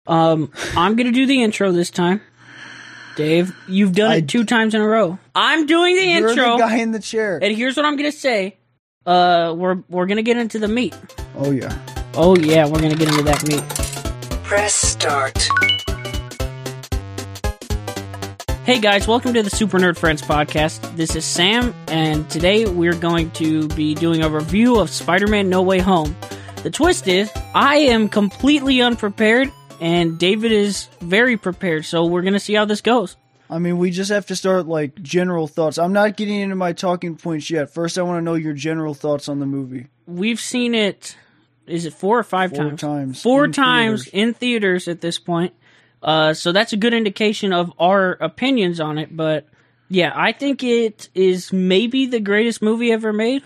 I'm gonna do the intro this time. Dave, you've done it 2 times in a row. I'm doing the intro. You're the guy in the chair. And here's what I'm gonna say. We're gonna get into the meat. Oh yeah. Oh yeah, we're gonna get into that meat. Press start. Hey guys, welcome to the Super Nerd Friends podcast. This is Sam, and today we're going to be doing a review of Spider-Man No Way Home. The twist is, I am completely unprepared, and David is very prepared, so we're going to see how this goes. I mean, we just have to start, general thoughts. I'm not getting into my talking points yet. First, I want to know your general thoughts on the movie. We've seen it, is it 4 or 5 times? 4 times. 4 times in theaters at this point. So that's a good indication of our opinions on it, but yeah, I think it is maybe the greatest movie ever made.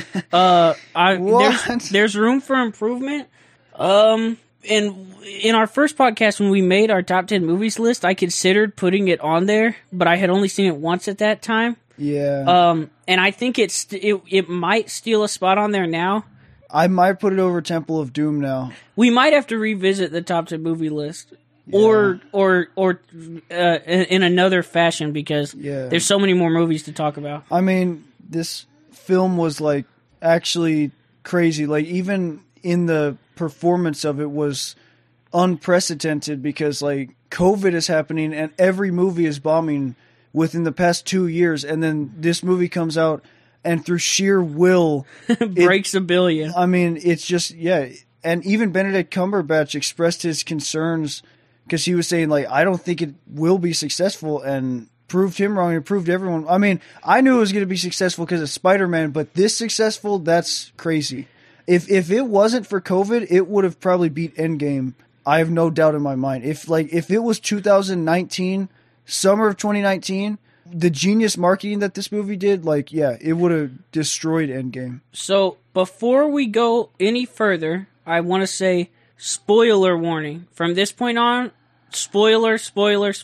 There's room for improvement. And in our first podcast when we made our top 10 movies list, I considered putting it on there, but I had only seen it once at that time. Yeah. And I think it might steal a spot on there now. I might put it over Temple of Doom now. We might have to revisit the top 10 movie list. Yeah. Or in another fashion, because there's so many more movies to talk about. I mean, this film was actually crazy. Even in the performance of it was unprecedented, because COVID is happening and every movie is bombing within the past 2 years, and then this movie comes out and through sheer will breaks $1 billion. I mean, it's just and even Benedict Cumberbatch expressed his concerns, because he was saying, I don't think it will be successful, and proved him wrong and proved everyone. I mean, I knew it was going to be successful because of Spider-Man, but this successful, that's crazy. If it wasn't for COVID, it would have probably beat Endgame. I have no doubt in my mind. If it was 2019, summer of 2019, the genius marketing that this movie did, it would have destroyed Endgame. So, before we go any further, I want to say, spoiler warning. From this point on, spoilers.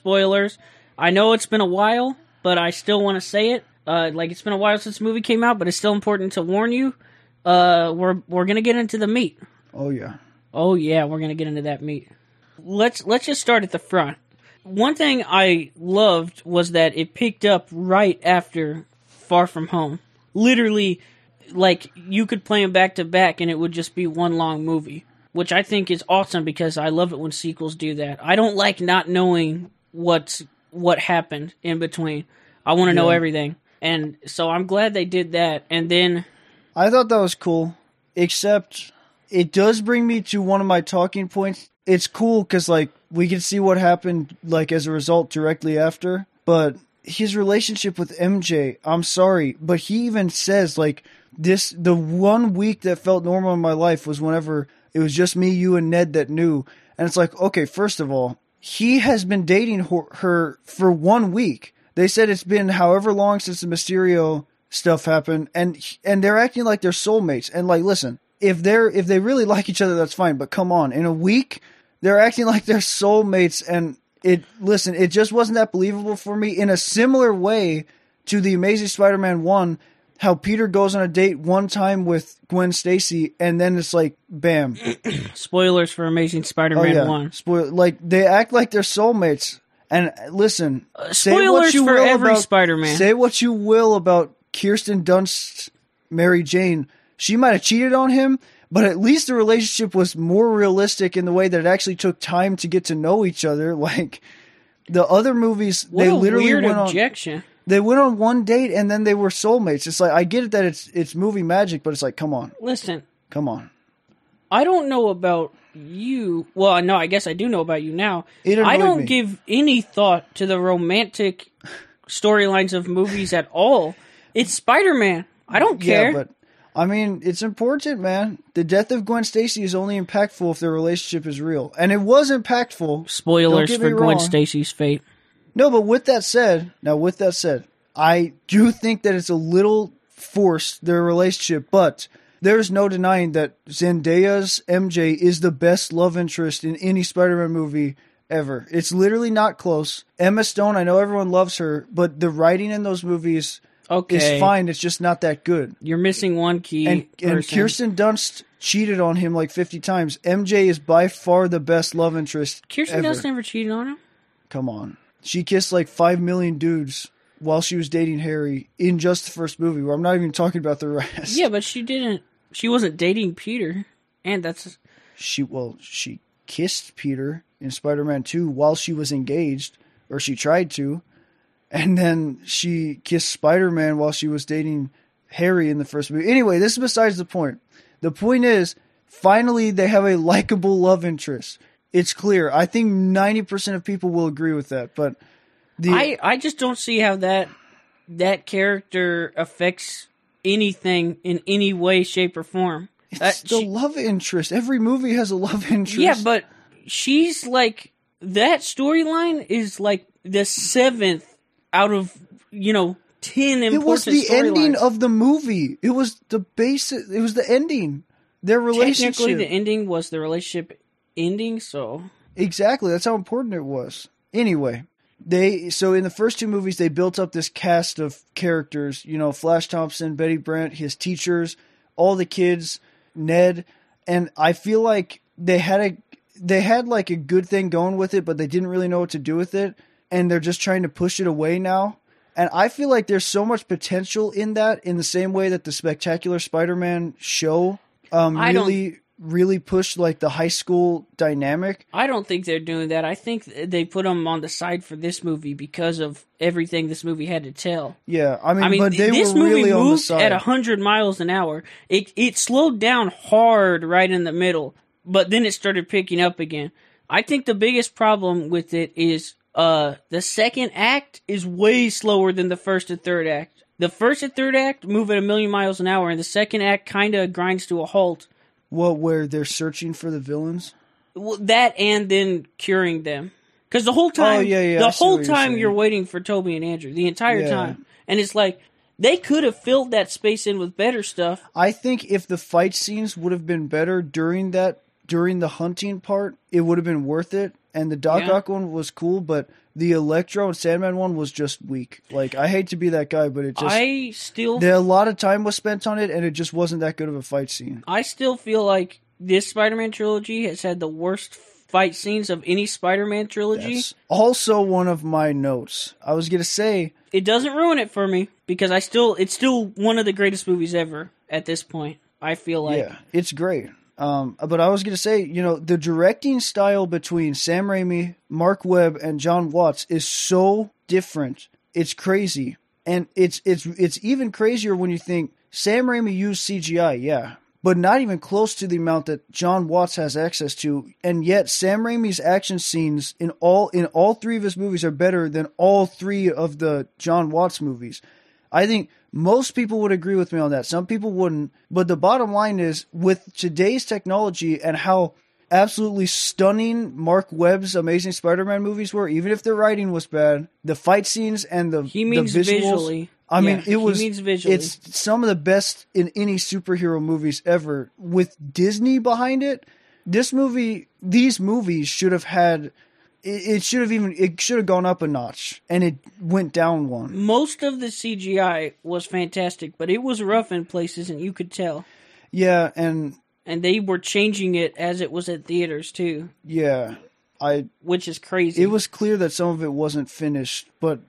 I know it's been a while, but I still want to say it. It's been a while since the movie came out, but it's still important to warn you. We're gonna get into the meat. Oh yeah. Oh yeah, we're gonna get into that meat. Let's just start at the front. One thing I loved was that it picked up right after Far From Home. Literally, you could play them back to back and it would just be one long movie, which I think is awesome, because I love it when sequels do that. I don't like not knowing what happened in between. I want to know everything. And so I'm glad they did that. And then I thought that was cool, except it does bring me to one of my talking points. It's cool because we can see what happened as a result directly after, but his relationship with MJ, I'm sorry, but he even says the 1 week that felt normal in my life was whenever it was just me, you, and Ned that knew. And it's okay, first of all, he has been dating her for 1 week. They said it's been however long since the Mysterio stuff happened, and they're acting like they're soulmates. And listen, if they really like each other, that's fine. But come on, in a week, they're acting like they're soulmates, and it just wasn't that believable for me. In a similar way to the Amazing Spider-Man 1, how Peter goes on a date one time with Gwen Stacy, and then it's bam. Spoilers for Amazing Spider-Man 1. They act like they're soulmates. And listen, spoilers for every Spider-Man. Say what you will about Kirsten Dunst's Mary Jane. She might have cheated on him, but at least the relationship was more realistic in the way that it actually took time to get to know each other. The other movies, they literally weird went objection. They went on one date and then they were soulmates. It's I get it that it's movie magic, but it's come on. Listen. Come on. I don't know about you. Well, no, I guess I do know about you now. I don't give any thought to the romantic storylines of movies at all. It's Spider-Man. I don't care. Yeah, but I mean, it's important, man. The death of Gwen Stacy is only impactful if their relationship is real. And it was impactful. Spoilers for Gwen Stacy's fate. No, but with that said, I do think that it's a little forced, their relationship, but there's no denying that Zendaya's MJ is the best love interest in any Spider-Man movie ever. It's literally not close. Emma Stone, I know everyone loves her, but the writing in those movies Okay. is fine. It's just not that good. You're missing one key And person. Kirsten Dunst cheated on him like 50 times. MJ is by far the best love interest Kirsten ever. Dunst never cheated on him? Come on. She kissed like 5 million dudes while she was dating Harry in just the first movie, where I'm not even talking about the rest. Yeah, but she didn't. She wasn't dating Peter. And that's... She kissed Peter in Spider-Man 2 while she was engaged, or she tried to. And then she kissed Spider-Man while she was dating Harry in the first movie. Anyway, this is besides the point. The point is, finally they have a likable love interest. It's clear. I think 90% of people will agree with that. But I just don't see how that character affects anything in any way, shape, or form. it's the love interest. Every movie has a love interest. Yeah, but she's like, that storyline is like the 7th out of, 10 important it was the ending storylines. of the movie. It was the basic. It was the ending. Their relationship. Technically, the ending was the relationship ending, so... Exactly. That's how important it was. Anyway, so in the first 2 movies, they built up this cast of characters. Flash Thompson, Betty Brant, his teachers, all the kids, Ned, and I feel like they had like a good thing going with it, but they didn't really know what to do with it, and they're just trying to push it away now. And I feel like there's so much potential in that, in the same way that the Spectacular Spider-Man show really pushed like the high school dynamic. I don't think they're doing that. I think they put them on the side for this movie because of everything this movie had to tell. Yeah, I mean but they this were movie really on the moved side. at 100 miles an hour. It slowed down hard right in the middle, but then it started picking up again. I think the biggest problem with it is the second act is way slower than the first and third act. The first and third act move at 1,000,000 miles an hour, and the second act kind of grinds to a halt. Where they're searching for the villains? Well, that and then curing them. Because the whole time, I see what you're saying. you're waiting for Toby and Andrew, the entire Yeah. time. And it's like, they could have filled that space in with better stuff. I think if the fight scenes would have been better during the hunting part, it would have been worth it. And the Doc Ock one was cool, but the Electro and Sandman one was just weak. Like, I hate to be that guy, but it just... a lot of time was spent on it, and it just wasn't that good of a fight scene. I still feel like this Spider-Man trilogy has had the worst fight scenes of any Spider-Man trilogy. That's also one of my notes. I was going to say... It doesn't ruin it for me, because it's still one of the greatest movies ever at this point, I feel like. Yeah, it's great. But I was going to say, the directing style between Sam Raimi, Mark Webb, and John Watts is so different. It's crazy. And it's even crazier when you think Sam Raimi used CGI, yeah, but not even close to the amount that John Watts has access to. And yet Sam Raimi's action scenes in all 3 of his movies are better than all 3 of the John Watts movies. I think most people would agree with me on that. Some people wouldn't. But the bottom line is, with today's technology and how absolutely stunning Mark Webb's Amazing Spider-Man movies were, even if the writing was bad, the fight scenes and the visuals, visually. I mean, He means visually. It's some of the best in any superhero movies ever. With Disney behind it, these movies should have had... It should have gone up a notch, and it went down one. Most of the CGI was fantastic, but it was rough in places, and you could tell. Yeah, and they were changing it as it was at theaters too. Yeah, which is crazy. It was clear that some of it wasn't finished, but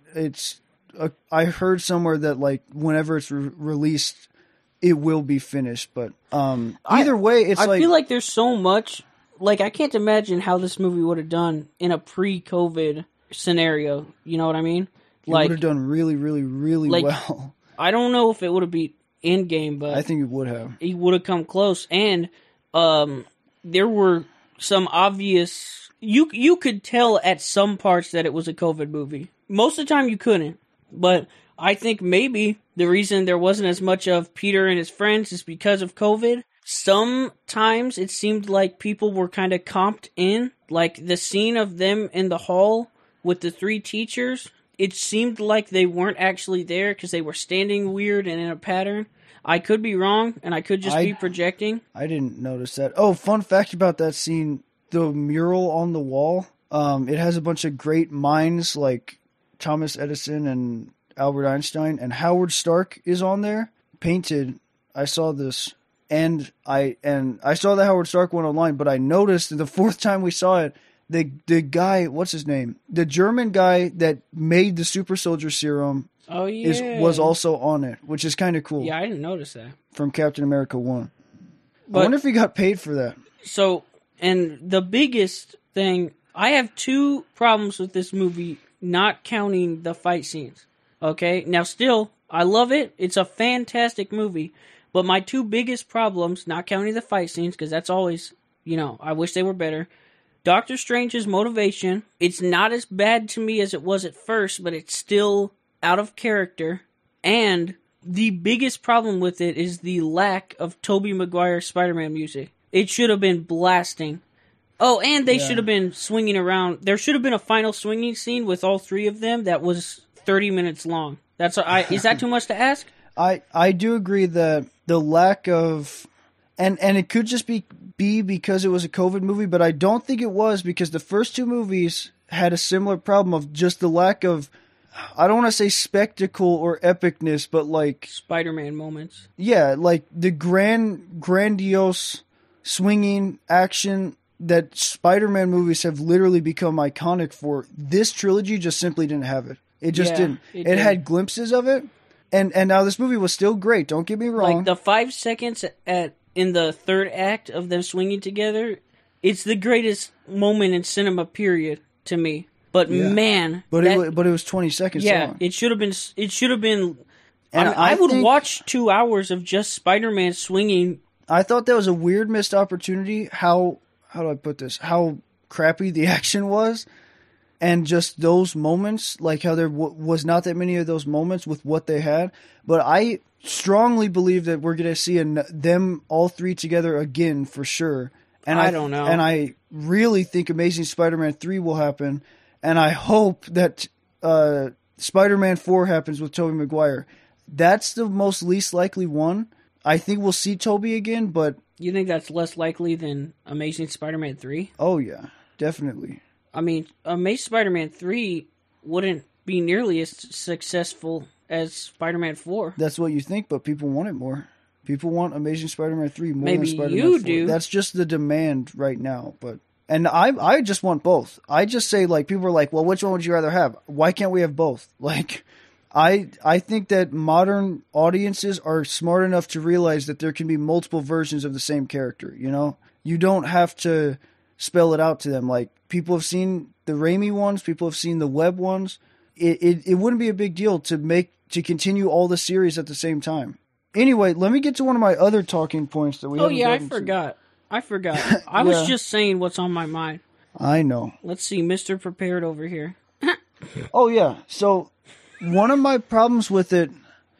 I heard somewhere that like whenever it's released, it will be finished. But either way, I feel like there's so much. Like, I can't imagine how this movie would have done in a pre-COVID scenario. You know what I mean? It would have done really, really, really well. I don't know if it would have beat Endgame, but... I think it would have. It would have come close. And there were some obvious... You could tell at some parts that it was a COVID movie. Most of the time you couldn't. But I think maybe the reason there wasn't as much of Peter and his friends is because of COVID. Sometimes it seemed like people were kind of comped in. Like the scene of them in the hall with the 3 teachers, it seemed like they weren't actually there because they were standing weird and in a pattern. I could be wrong, and I could just be projecting. I didn't notice that. Oh, fun fact about that scene, the mural on the wall, it has a bunch of great minds like Thomas Edison and Albert Einstein, and Howard Stark is on there, painted. I saw this, and I saw the Howard Stark one online, but I noticed the fourth time we saw it, the guy, what's his name? The German guy that made the super soldier serum was also on it, which is kind of cool. Yeah, I didn't notice that. From Captain America 1. But, I wonder if he got paid for that. So, and the biggest thing, I have two problems with this movie, not counting the fight scenes. Okay? Now, still, I love it. It's a fantastic movie. But my two biggest problems, not counting the fight scenes, because that's always, I wish they were better. Doctor Strange's motivation, it's not as bad to me as it was at first, but it's still out of character. And the biggest problem with it is the lack of Tobey Maguire Spider-Man music. It should have been blasting. Oh, and they should have been swinging around. There should have been a final swinging scene with all three of them that was 30 minutes long. Is that too much to ask? I do agree that the lack of... And it could just be because it was a COVID movie, but I don't think it was, because the first two movies had a similar problem of just the lack of, I don't want to say spectacle or epicness, but like... Spider-Man moments. Yeah, like the grandiose swinging action that Spider-Man movies have literally become iconic for. This trilogy just simply didn't have it. It just didn't. It had glimpses of it, and now this movie was still great, don't get me wrong. Like the 5 seconds in the third act of them swinging together, it's the greatest moment in cinema, period, to me. But man, it was 20 seconds long. Yeah, it should have been. And I would watch 2 hours of just Spider-Man swinging. I thought that was a weird missed opportunity. How do I put this? How crappy the action was, and just those moments, like how there was not that many of those moments with what they had. But I strongly believe that we're going to see them all three together again for sure. And I don't know. And I really think Amazing Spider-Man 3 will happen. And I hope that Spider-Man 4 happens with Tobey Maguire. That's the most least likely one. I think we'll see Tobey again, but... You think that's less likely than Amazing Spider-Man 3? Oh, yeah. Definitely. I mean, Amazing Spider-Man 3 wouldn't be nearly as successful as Spider-Man 4. That's what you think, but people want it more. People want Amazing Spider-Man 3 more Maybe than Spider-Man you 4. do. That's just the demand right now. And I just want both. I just say, like, people are like, well, which one would you rather have? Why can't we have both? Like, I think that modern audiences are smart enough to realize that there can be multiple versions of the same character, You don't have to spell it out to them. Like, people have seen the Raimi ones, people have seen the Webb ones. It wouldn't be a big deal to continue all the series at the same time. Anyway, let me get to one of my other talking points that we haven't gotten to. I forgot. I was just saying what's on my mind. I know. Let's see, Mr. Prepared over here. Oh, yeah. So, one of my problems with it,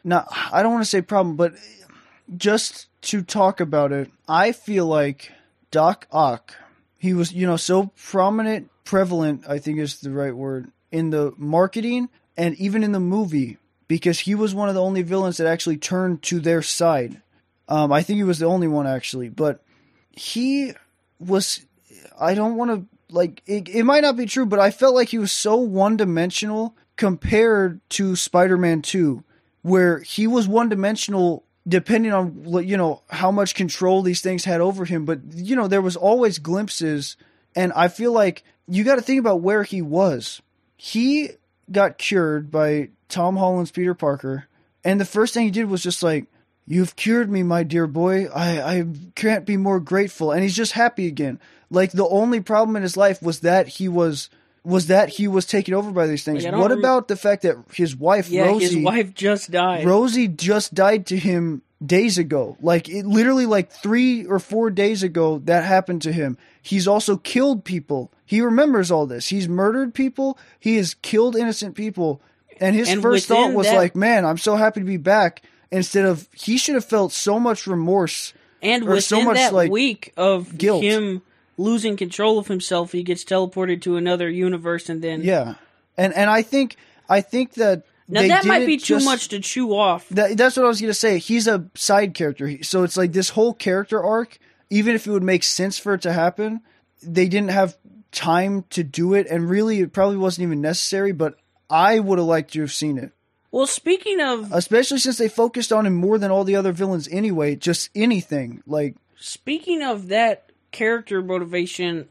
I don't want to say problem, but just to talk about it, I feel like Doc Ock, he was, so prevalent, I think is the right word, in the marketing and even in the movie, because he was one of the only villains that actually turned to their side. I think he was the only one, actually, but he was, I don't want to, like, it might not be true, but I felt like he was so one-dimensional compared to Spider-Man 2, where he was one-dimensional depending on, how much control these things had over him. But, there was always glimpses, and I feel like you got to think about where he was. He got cured by Tom Holland's Peter Parker, and the first thing he did was just like, "You've cured me, my dear boy. I can't be more grateful." And he's just happy again. Like, the only problem in his life was that he was taken over by these things. What about the fact that his wife, Rosie... his wife just died. Rosie just died to him days ago. Like, literally 3 or 4 days ago, that happened to him. He's also killed people. He remembers all this. He's murdered people. He has killed innocent people. And his first thought was like, man, I'm so happy to be back. Instead of, he should have felt so much remorse. And within so much, that week of guilt. Him losing control of himself, he gets teleported to another universe, and then and I think that now that might be too much to chew off. That's what I was gonna say. He's a side character, so it's like this whole character arc. Even if it would make sense for it to happen, they didn't have time to do it, and really, it probably wasn't even necessary. But I would have liked to have seen it. Well, speaking of Especially since they focused on him more than all the other villains anyway. Just anything. Like, speaking of that character motivation,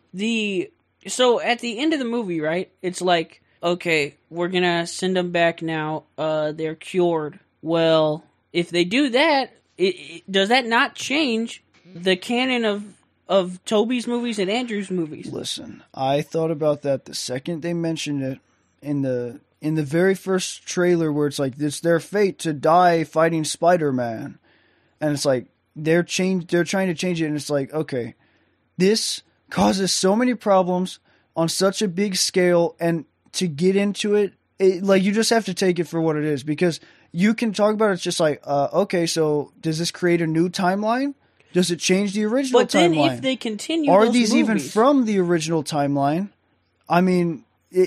so at the end of the movie, right? It's like, okay, we're gonna send them back now. They're cured. Well, if they do that, does that not change the canon of Toby's movies and Andrew's movies? listen, I thought about that the second they mentioned it in the very first trailer where it's like, it's their fate to die fighting Spider-Man. And it's like, they're trying to change it, and it's like, okay, this causes so many problems on such a big scale, and to get into it, like, you just have to take it for what it is, because you can talk about it, it's just like, okay, so does this create a new timeline? Does it change the original But then timeline? if they continue, Are those these even movies- from the original timeline? I mean,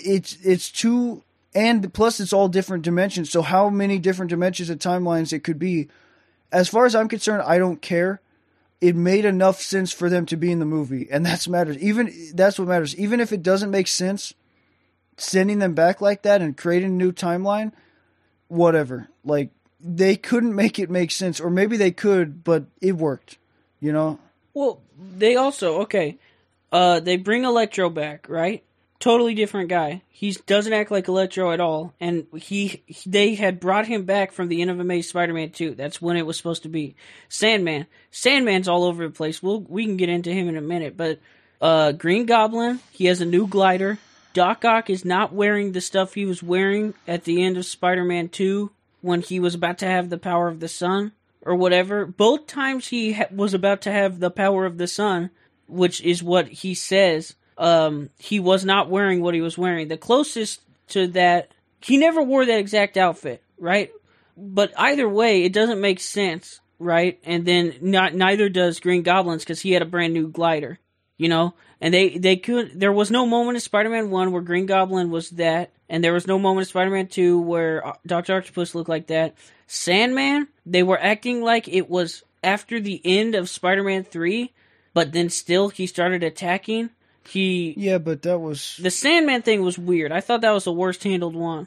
it's too, and plus it's all different dimensions. So how many different dimensions and timelines it could be? As far as I'm concerned, I don't care. It made enough sense for them to be in the movie, and that's matters. That's what matters. Even if it doesn't make sense, sending them back like that and creating a new timeline, whatever. Like, they couldn't make it make sense, or maybe they could, but it worked. You know? Well, they also, okay, they bring Electro back, right? Totally different guy. He doesn't act like Electro at all, and they had brought him back from the end of Amazing Spider-Man 2. That's when it was supposed to be. Sandman's all over the place. We can get into him in a minute, but Green Goblin, he has a new glider. Doc Ock is not wearing the stuff he was wearing at the end of Spider-Man 2 when he was about to have the power of the sun or whatever. Both times he was about to have the power of the sun, which is what he says. He was not wearing what he was wearing. The closest to that, he never wore that exact outfit, right? But either way, it doesn't make sense, right? And then neither does Green Goblin's, because he had a brand new glider, you know? And there was no moment in Spider-Man 1 where Green Goblin was that, and there was no moment in Spider-Man 2 where Dr. Octopus looked like that. Sandman, they were acting like it was after the end of Spider-Man 3, but then still he started attacking. Yeah, but that was... The Sandman thing was weird. I thought that was the worst handled one.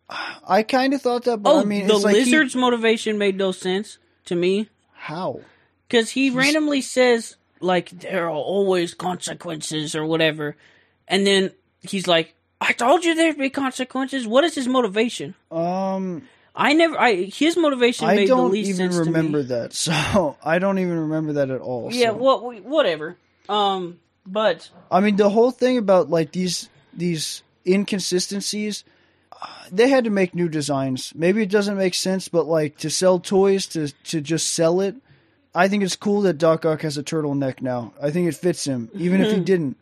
I kind of thought that, but I mean... the it's like Lizard's motivation made no sense to me. How? Because he randomly says, like, there are always consequences or whatever. And then he's like, I told you there'd be consequences. What is his motivation? His motivation made the least sense to me. I don't even remember that, so I don't even remember that at all. Yeah, so. well, whatever. But I mean, the whole thing about like these inconsistencies, they had to make new designs. Maybe it doesn't make sense, but like to sell toys to just sell it, I think it's cool that Doc Ock has a turtleneck now. I think it fits him, even if he didn't.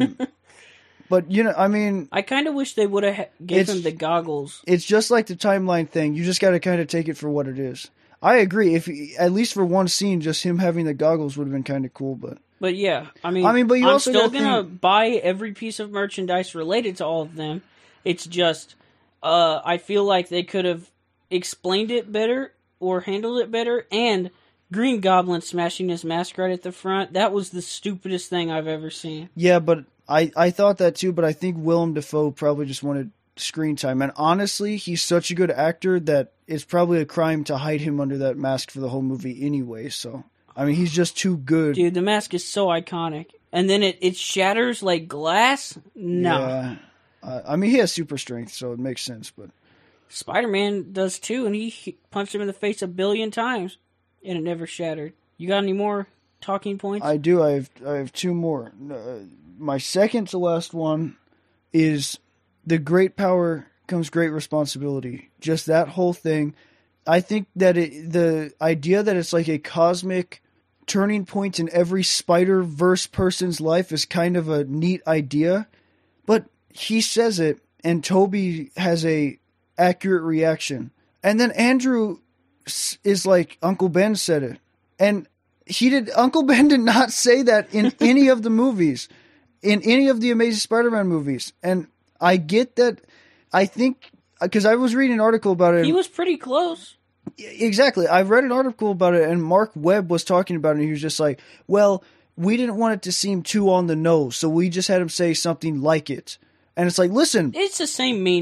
But you know, I mean, I kind of wish they would have gave him the goggles. It's just like the timeline thing. You just got to kind of take it for what it is. I agree. If at least for one scene, just him having the goggles would have been kind of cool, but. But yeah, I mean, but you I'm also still gonna buy every piece of merchandise related to all of them. It's just, I feel like they could have explained it better or handled it better. And Green Goblin smashing his mask right at the front—that was the stupidest thing I've ever seen. Yeah, but I thought that too. But I think Willem Dafoe probably just wanted screen time. And honestly, he's such a good actor that it's probably a crime to hide him under that mask for the whole movie anyway. So. I mean, he's just too good. Dude, the mask is so iconic. And then it shatters like glass? No. Yeah. I mean, he has super strength, so it makes sense. But Spider-Man does too, and he punched him in the face 1 billion times, and it never shattered. You got any more talking points? I do. I have two more. My second to last one is the great power comes great responsibility. Just that whole thing. I think that the idea that it's like a cosmic turning point in every Spider-Verse person's life is kind of a neat idea, but he says it, and Toby has a accurate reaction. And then Andrew is like, Uncle Ben said it. And Uncle Ben did not say that in any of the movies, in any of the Amazing Spider-Man movies. And I get that, I think... Because I was reading an article about it. He was pretty close. Exactly. I read an article about it, and Mark Webb was talking about it, and he was just like, well, we didn't want it to seem too on the nose, so we just had him say something like it. And it's like, listen. It's the same meaning.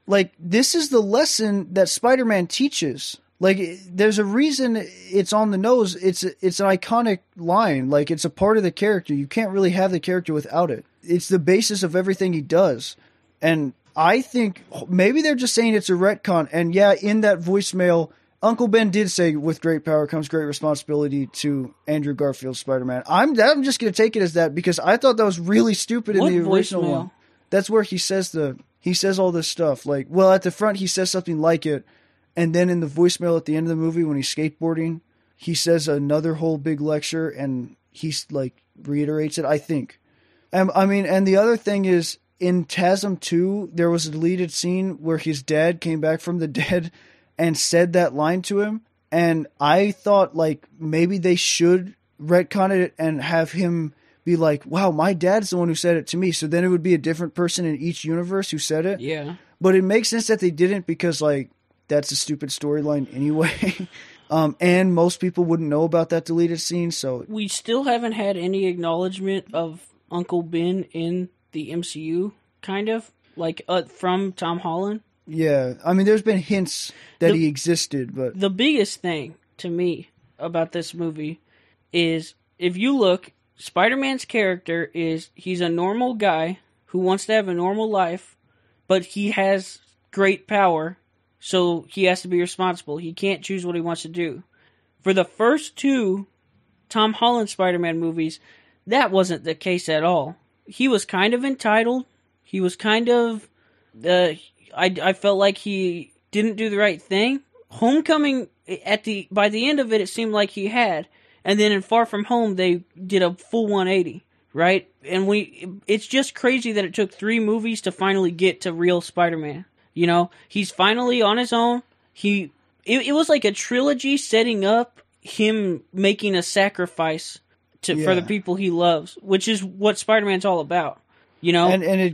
like, this is the lesson that Spider-Man teaches. Like, there's a reason it's on the nose. It's an iconic line. Like, it's a part of the character. You can't really have the character without it. It's the basis of everything he does. And I think maybe they're just saying it's a retcon. And yeah, in that voicemail, Uncle Ben did say, with great power comes great responsibility to Andrew Garfield's Spider-Man. I'm just going to take it as that because I thought that was really stupid in the original one. That's where he says all this stuff. Like, well, at the front, he says something like it. And then in the voicemail at the end of the movie, when he's skateboarding, he says another whole big lecture and he's like reiterates it, I think. I mean, and the other thing is in TASM 2, there was a deleted scene where his dad came back from the dead and said that line to him. And I thought like maybe they should retcon it and have him be like, wow, my dad's the one who said it to me. So then it would be a different person in each universe who said it. Yeah. But it makes sense that they didn't because like, that's a stupid storyline anyway. And most people wouldn't know about that deleted scene, so... We still haven't had any acknowledgement of Uncle Ben in the MCU, kind of, like, from Tom Holland. Yeah, I mean, there's been hints that he existed, but... The biggest thing, to me, about this movie is, if you look, Spider-Man's character is, he's a normal guy who wants to have a normal life, but he has great power... So he has to be responsible. He can't choose what he wants to do. For the first two Tom Holland Spider-Man movies, that wasn't the case at all. He was kind of entitled. He was kind of... I felt like he didn't do the right thing. Homecoming, by the end of it, it seemed like he had. And then in Far From Home, they did a full 180, right? And it's just crazy that it took 3 movies to finally get to real Spider-Man. You know, he's finally on his own. It was like a trilogy setting up him making a sacrifice for the people he loves, which is what Spider-Man's all about. You know,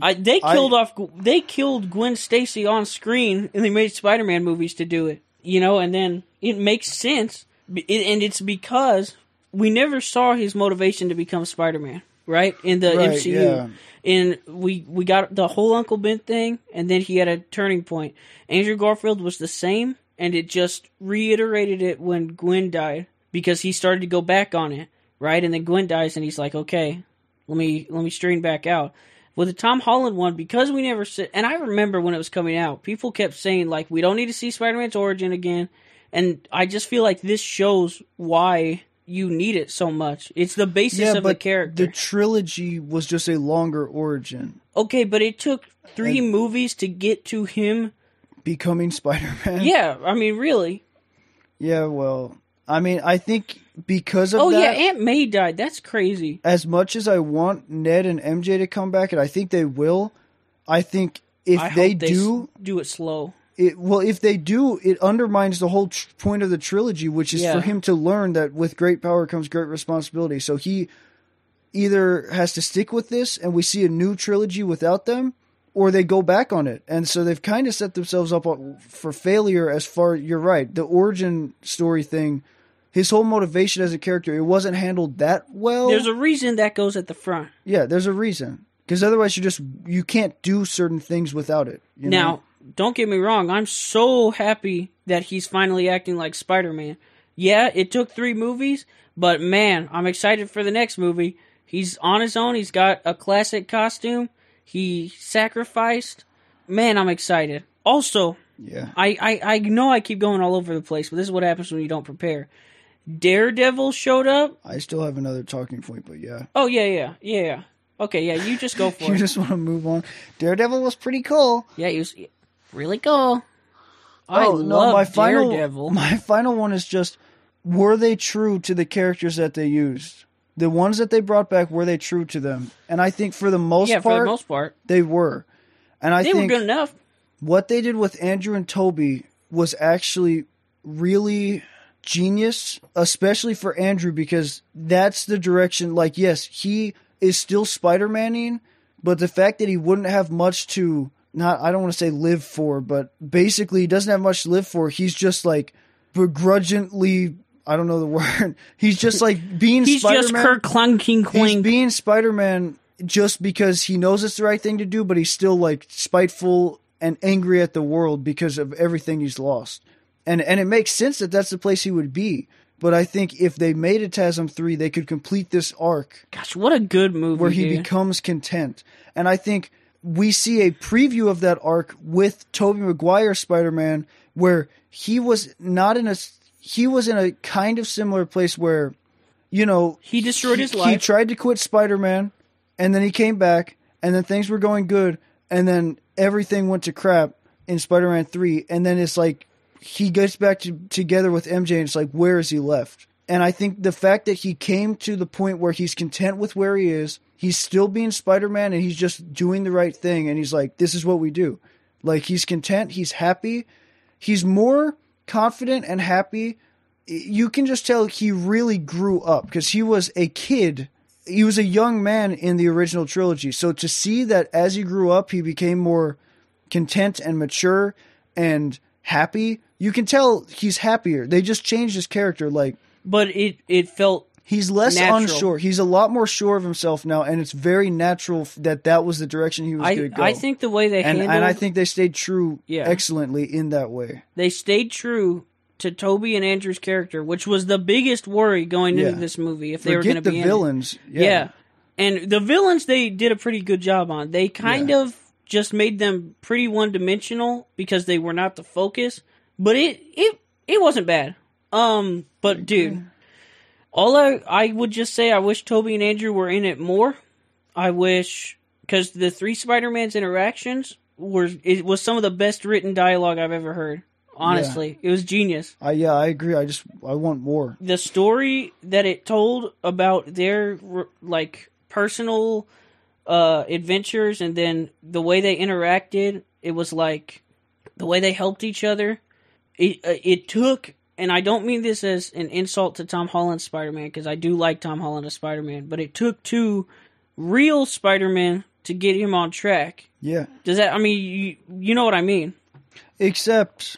they killed Gwen Stacy on screen, and they made Spider-Man movies to do it. You know, and then it makes sense, and it's because we never saw his motivation to become Spider-Man, right? In the MCU. Yeah. And we got the whole Uncle Ben thing, and then he had a turning point. Andrew Garfield was the same, and it just reiterated it when Gwen died, because he started to go back on it, right? And then Gwen dies, and he's like, okay, let me straighten back out. With the Tom Holland one, because we never said, and I remember when it was coming out, people kept saying, like, we don't need to see Spider-Man's origin again, and I just feel like this shows why you need it so much. It's the basis of the character. The trilogy was just a longer origin. Okay, but it took 3 movies to get to him becoming Spider-Man. Yeah, I mean, really. Yeah, well, I mean, I think because of that... Oh, yeah, Aunt May died. That's crazy. As much as I want Ned and MJ to come back, and I think they will, I think if they do it slow. If they do, it undermines the whole point of the trilogy, which is for him to learn that with great power comes great responsibility. So he either has to stick with this and we see a new trilogy without them, or they go back on it. And so they've kind of set themselves up for failure as far, you're right, the origin story thing, his whole motivation as a character, it wasn't handled that well. There's a reason that goes at the front. Yeah, there's a reason. Because otherwise you can't do certain things without it. You know? Don't get me wrong, I'm so happy that he's finally acting like Spider-Man. Yeah, it took 3 movies, but man, I'm excited for the next movie. He's on his own, he's got a classic costume, he sacrificed. Man, I'm excited. Also, I know I keep going all over the place, but this is what happens when you don't prepare. Daredevil showed up. I still have another talking point, but yeah. Oh, yeah. Okay, yeah, you just go for it. You just want to move on. Daredevil was pretty cool. Yeah, he was... really cool. I love Daredevil. My final one is just, were they true to the characters that they used? The ones that they brought back, were they true to them? And I think for the most part, they were. And I think they were good enough. What they did with Andrew and Tobey was actually really genius, especially for Andrew, because that's the direction, like, yes, he is still Spider-Man-ing, but the fact that he wouldn't have much to... I don't want to say live for, but basically he doesn't have much to live for. He's just like begrudgingly, I don't know the word. He's just like being Spider-Man. He's just Kirk Clunking Quink. He's being Spider-Man just because he knows it's the right thing to do, but he's still like spiteful and angry at the world because of everything he's lost. And it makes sense that that's the place he would be. But I think if they made a TASM 3, they could complete this arc. Gosh, what a good movie, where he dude. becomes content. And I think we see a preview of that arc with Tobey Maguire Spider-Man, where he was in a kind of similar place where, you know, he destroyed his life. He tried to quit Spider-Man, and then he came back, and then things were going good, and then everything went to crap in Spider-Man 3, and then it's like he gets back together with MJ, and it's like, where is he left? And I think the fact that he came to the point where he's content with where he is, he's still being Spider-Man, and he's just doing the right thing, and he's like, this is what we do. Like, he's content, he's happy, he's more confident and happy. You can just tell he really grew up, because he was a kid. He was a young man in the original trilogy. So to see that as he grew up, he became more content and mature and happy, you can tell he's happier. They just changed his character. But it felt he's less natural. unsure. He's a lot more sure of himself now, and it's very natural that was the direction he was going to go. I think the way they handled... And I think they stayed true excellently in that way. They stayed true to Toby and Andrew's character, which was the biggest worry going into this movie. If they were going to be the villains. Yeah. And the villains, they did a pretty good job on. They kind of just made them pretty one-dimensional because they were not the focus. But it wasn't bad. But dude, all I would just say, I wish Toby and Andrew were in it more. I wish, because the 3 Spider-Man's interactions it was some of the best written dialogue I've ever heard. Honestly, it was genius. I agree. I want more. The story that it told about their personal adventures, and then the way they interacted, it was like the way they helped each other. It took, and I don't mean this as an insult to Tom Holland's Spider-Man, because I do like Tom Holland as Spider-Man, but it took 2 real Spider-Men to get him on track. Yeah. Does that, I mean, you know what I mean? Except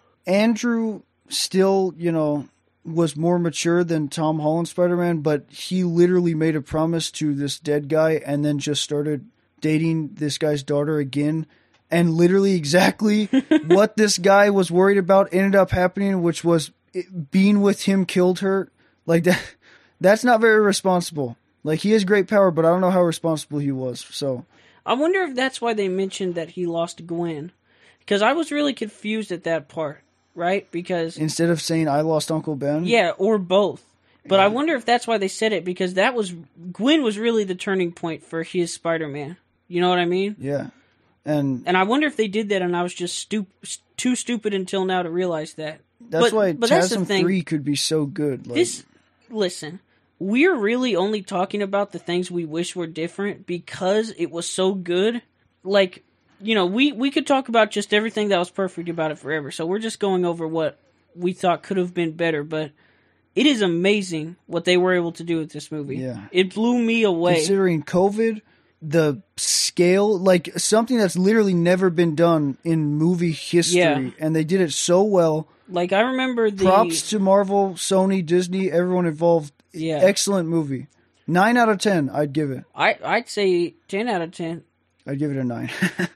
Andrew still, was more mature than Tom Holland Spider-Man, but he literally made a promise to this dead guy and then just started dating this guy's daughter again. And literally exactly what this guy was worried about ended up happening, which was being with him killed her. Like, that's not very responsible. Like, he has great power, but I don't know how responsible he was. So I wonder if that's why they mentioned that he lost Gwen. Because I was really confused at that part, right? Because instead of saying, I lost Uncle Ben? Yeah, or both. But I wonder if that's why they said it, because Gwen was really the turning point for his Spider-Man. You know what I mean? Yeah. And I wonder if they did that and I was just too stupid until now to realize that. That's why TASM 3 could be so good. Listen, we're really only talking about the things we wish were different because it was so good. Like, we could talk about just everything that was perfect about it forever. So we're just going over what we thought could have been better. But it is amazing what they were able to do with this movie. Yeah. It blew me away. Considering COVID, the scale, like something that's literally never been done in movie history, and they did it so well. Like, I remember props to Marvel, Sony, Disney, everyone involved. Yeah. Excellent movie. 9 out of 10, I'd give it. I'd say 10 out of 10. I'd give it a 9.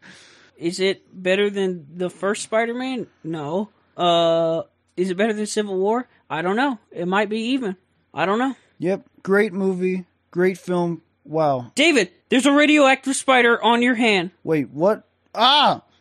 Is it better than the first Spider-Man? No. Is it better than Civil War? I don't know. It might be even. I don't know. Yep. Great movie. Great film. Wow. David, there's a radioactive spider on your hand. Wait, what? Ah!